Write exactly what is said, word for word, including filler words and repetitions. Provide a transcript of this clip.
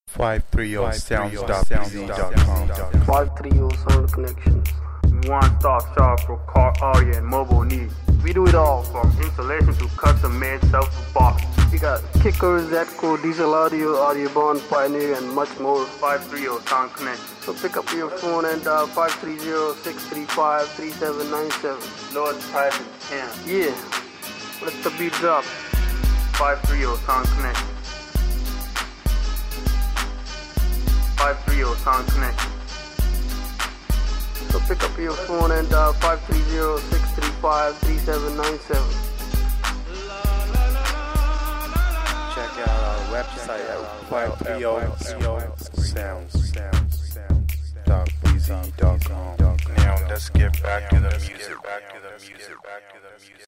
five three zero sounds dot b z dot com. five three zero Sound Connections. One-stop shop for car, audio, and mobile needs. We do it all from installation to custom-made self-box. We got Kickers, Zatco, Diesel Audio, Audioborn, Pioneer, and much more. five three zero Sound Connection. So pick up your phone and dial five three zero, six three five, three seven nine seven. Lord Private Cam. Yeah, let the beat drop. five three zero Sound Connection. five three zero Sound Connection. So pick up your phone and dial five three zero, six three five, three seven nine seven. Check out our website at five three zero sounds dot b z dot com. Now let's get back to the music.